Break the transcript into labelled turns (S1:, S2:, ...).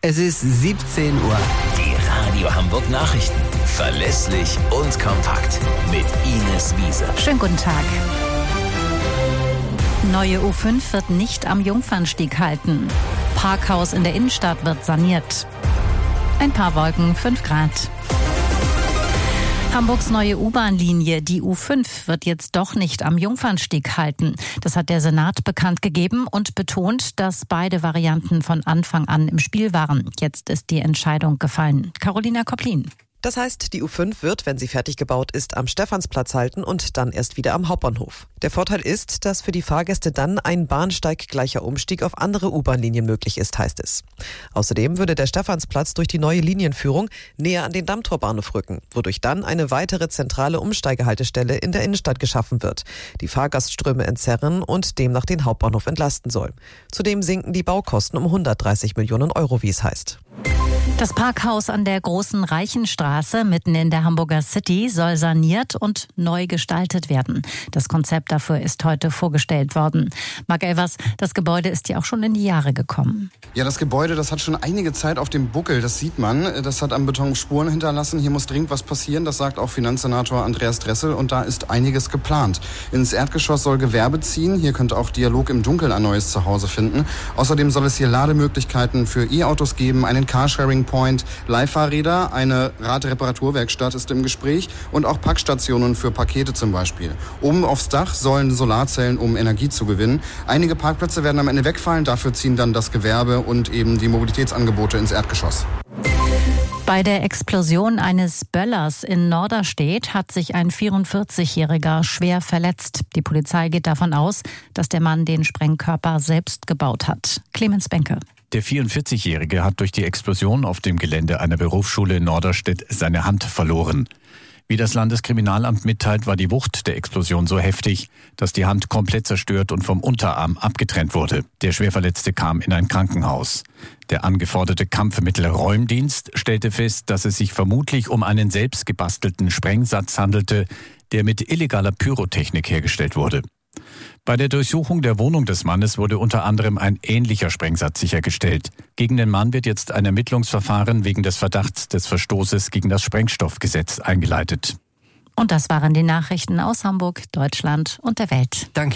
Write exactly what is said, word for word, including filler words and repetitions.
S1: Es ist siebzehn Uhr.
S2: Die Radio Hamburg Nachrichten. Verlässlich und kompakt. Mit Ines Wiese.
S3: Schönen guten Tag. Neue U fünf wird nicht am Jungfernstieg halten. Parkhaus in der Innenstadt wird saniert. Ein paar Wolken, fünf Grad. Hamburgs neue U-Bahn-Linie, die U fünf, wird jetzt doch nicht am Jungfernstieg halten. Das hat der Senat bekannt gegeben und betont, dass beide Varianten von Anfang an im Spiel waren. Jetzt ist die Entscheidung gefallen. Carolina Kopplin.
S4: Das heißt, die U fünf wird, wenn sie fertig gebaut ist, am Stephansplatz halten und dann erst wieder am Hauptbahnhof. Der Vorteil ist, dass für die Fahrgäste dann ein bahnsteiggleicher Umstieg auf andere U-Bahn-Linien möglich ist, heißt es. Außerdem würde der Stephansplatz durch die neue Linienführung näher an den Dammtorbahnhof rücken, wodurch dann eine weitere zentrale Umsteigehaltestelle in der Innenstadt geschaffen wird, die Fahrgastströme entzerren und demnach den Hauptbahnhof entlasten soll. Zudem sinken die Baukosten um hundertdreißig Millionen Euro, wie es heißt.
S3: Das Parkhaus an der Großen Reichenstraße mitten in der Hamburger City soll saniert und neu gestaltet werden. Das Konzept dafür ist heute vorgestellt worden. Marc Elvers, das Gebäude ist ja auch schon in die Jahre gekommen.
S5: Ja, das Gebäude, das hat schon einige Zeit auf dem Buckel, das sieht man. Das hat am Beton Spuren hinterlassen. Hier muss dringend was passieren, das sagt auch Finanzsenator Andreas Dressel. Und da ist einiges geplant. Ins Erdgeschoss soll Gewerbe ziehen. Hier könnte auch Dialog im Dunkeln ein neues Zuhause finden. Außerdem soll es hier Lademöglichkeiten für E-Autos geben, einen Carsharing-Point, Leihfahrräder, eine Radreparaturwerkstatt ist im Gespräch und auch Packstationen für Pakete zum Beispiel. Oben aufs Dach sollen Solarzellen, um Energie zu gewinnen. Einige Parkplätze werden am Ende wegfallen, dafür ziehen dann das Gewerbe und eben die Mobilitätsangebote ins Erdgeschoss.
S3: Bei der Explosion eines Böllers in Norderstedt hat sich ein vierundvierzigjähriger schwer verletzt. Die Polizei geht davon aus, dass der Mann den Sprengkörper selbst gebaut hat. Clemens Benke.
S6: Der vierundvierzigjährige hat durch die Explosion auf dem Gelände einer Berufsschule in Norderstedt seine Hand verloren. Wie das Landeskriminalamt mitteilt, war die Wucht der Explosion so heftig, dass die Hand komplett zerstört und vom Unterarm abgetrennt wurde. Der Schwerverletzte kam in ein Krankenhaus. Der angeforderte Kampfmittelräumdienst stellte fest, dass es sich vermutlich um einen selbst gebastelten Sprengsatz handelte, der mit illegaler Pyrotechnik hergestellt wurde. Bei der Durchsuchung der Wohnung des Mannes wurde unter anderem ein ähnlicher Sprengsatz sichergestellt. Gegen den Mann wird jetzt ein Ermittlungsverfahren wegen des Verdachts des Verstoßes gegen das Sprengstoffgesetz eingeleitet.
S3: Und das waren die Nachrichten aus Hamburg, Deutschland und der Welt.
S1: Danke.